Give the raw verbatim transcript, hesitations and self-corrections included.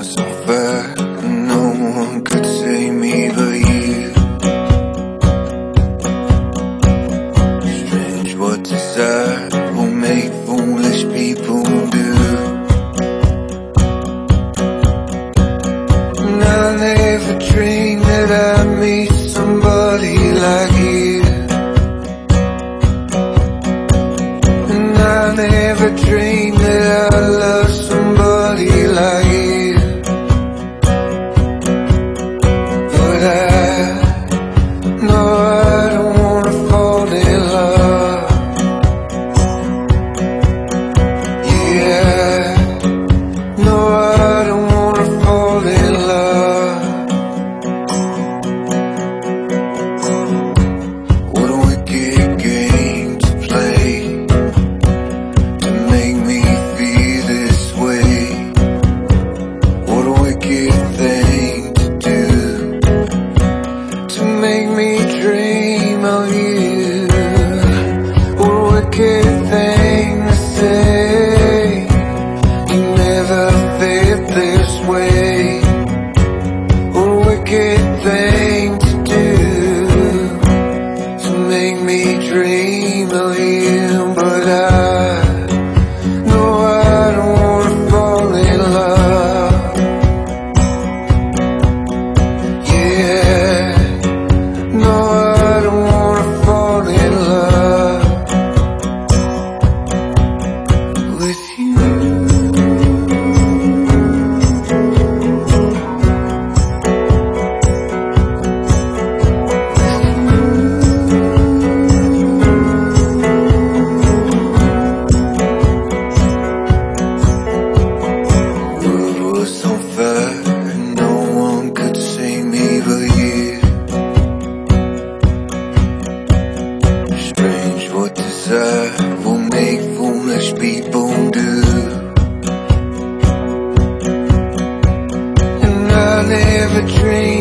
was so fair, and no one could save me but you. Strange what desire will make foolish people do. And I never dreamed that I'd meet somebody like you. And I never dreamed that I'd love somebody like you. But I know I don't wanna fall in love. Yeah, no, I don't wanna fall in love. What a wicked game to play, to make me feel this way. What a wicked thing to do, to make me dream of you. What a wicked thing to say, you never felt this way. What a wicked thing to do, to make me dream of you. But I know I don't wanna fall in love. Yeah, no, I don't wanna fall in love with you. World was so fair, and no one could save me but you. Strange what desire will make foolish people do. And I never dreamed